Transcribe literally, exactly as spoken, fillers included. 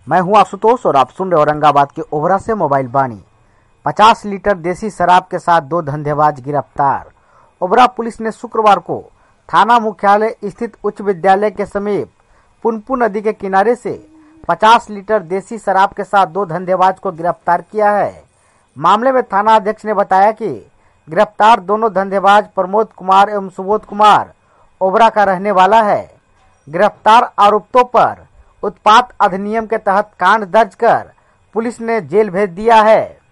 मैं हूं आशुतोष और आप सुन रहे औरंगाबाद के ओबरा से मोबाइल बानी। पचास लीटर देसी शराब के साथ दो धंधेबाज गिरफ्तार। ओबरा पुलिस ने शुक्रवार को थाना मुख्यालय स्थित उच्च विद्यालय के समीप पुनपुन नदी के किनारे से पचास लीटर देसी शराब के साथ दो धंधेबाज को गिरफ्तार किया है। मामले में थाना अध्यक्ष ने बताया कि गिरफ्तार दोनों धंधेबाज प्रमोद कुमार एवं सुबोध कुमार ओबरा का रहने वाला है। गिरफ्तार आरोपितों पर उत्पाद अधिनियम के तहत कांड दर्ज कर पुलिस ने जेल भेज दिया है।